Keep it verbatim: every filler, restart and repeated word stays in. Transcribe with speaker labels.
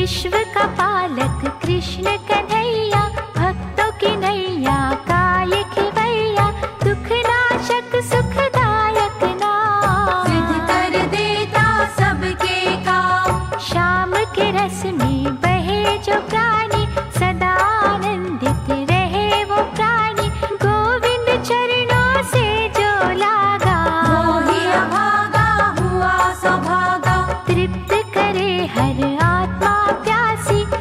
Speaker 1: विश्व का पालक कृष्ण कन्हैया, भक्तों की नैया का ये खिवैया, दुख नाशक सुखदा